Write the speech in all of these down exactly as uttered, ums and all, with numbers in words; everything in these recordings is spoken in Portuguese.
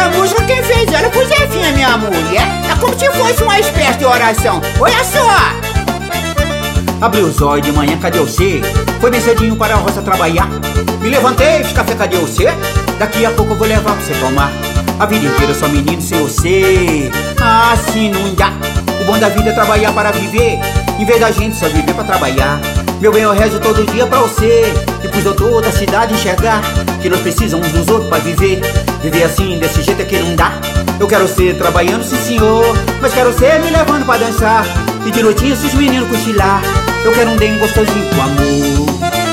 Essa música quem fez ela foi Zefinha, minha mulher. É como se fosse uma espécie de oração. Olha só. Abri os olhos de manhã, cadê você? Foi bem cedinho para a roça trabalhar. Me levantei, fiz café, cadê você? Daqui a pouco eu vou levar pra você tomar. A vida inteira só menino sem você. Ah, assim não dá. O bom da vida é trabalhar para viver, em vez da gente só viver pra trabalhar. Meu bem, eu rezo todo dia pra você e pros doutores da cidade enxergar que nós precisamos uns dos outros pra viver. Viver assim, desse jeito é que não dá. Eu quero ser trabalhando, sim senhor, mas quero ser me levando pra dançar. E de noitinha se os meninos cochilar, eu quero um dengue gostosinho com amor.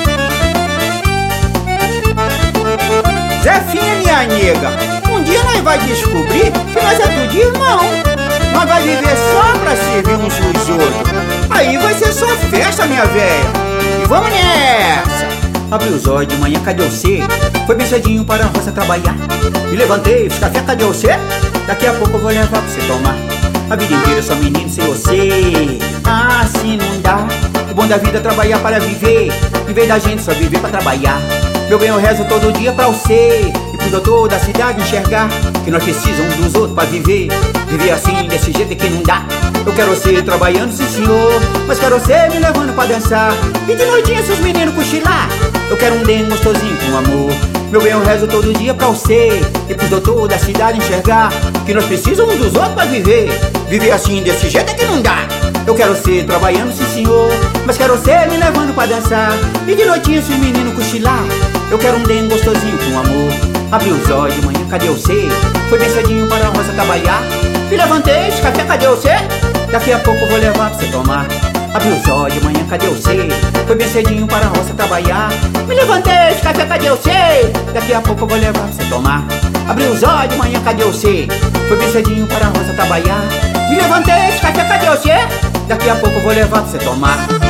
Zefinha, minha nega, um dia nós vai descobrir que nós é tudo irmão. Nós vai viver só pra servir uns dos outros. Aí vai ser só festa, minha velha. E vamos nessa. Abri os olhos de manhã, cadê você? Foi bem cedinho para a roça trabalhar. Me levantei, fiz café, cadê você? Daqui a pouco eu vou levar pra você tomar. A vida inteira só menino sem você. Ah, assim não dá. O bom da vida é trabalhar para viver, em vez da gente só viver pra trabalhar. Meu bem, eu rezo todo dia pra você e pros doutores da cidade enxergar que nós precisamos uns dos outros pra viver. Viver assim, desse jeito é que não dá. Eu quero ser trabalhando, sim senhor, mas quero ser me levando pra dançar. E de noitinha se os meninos cochilar, eu quero um dengue gostosinho com amor. Meu bem, eu rezo todo dia pra você e pros doutores da cidade enxergar que nós precisamos uns dos outros pra viver. Viver assim, desse jeito é que não dá. Eu quero ser trabalhando, sim senhor, mas quero ser me levando pra dançar. E de noitinha se os meninos cochilar, eu quero um dengue gostosinho com amor. Abri os olhos de manhã, cadê você? Foi bem cedinho para a roça trabalhar. Me levantei, fiz café, cadê você? Daqui a pouco eu vou levar pra você tomar. Abri os olhos de manhã, cadê você? Foi bem cedinho para a roça trabalhar. Me levantei, fiz café, cadê você? Daqui a pouco eu vou levar pra você tomar. Abri os olhos de manhã, cadê você? Foi bem cedinho para a roça trabalhar. Me levantei, fiz café, cadê você? Daqui a pouco eu vou levar pra você tomar.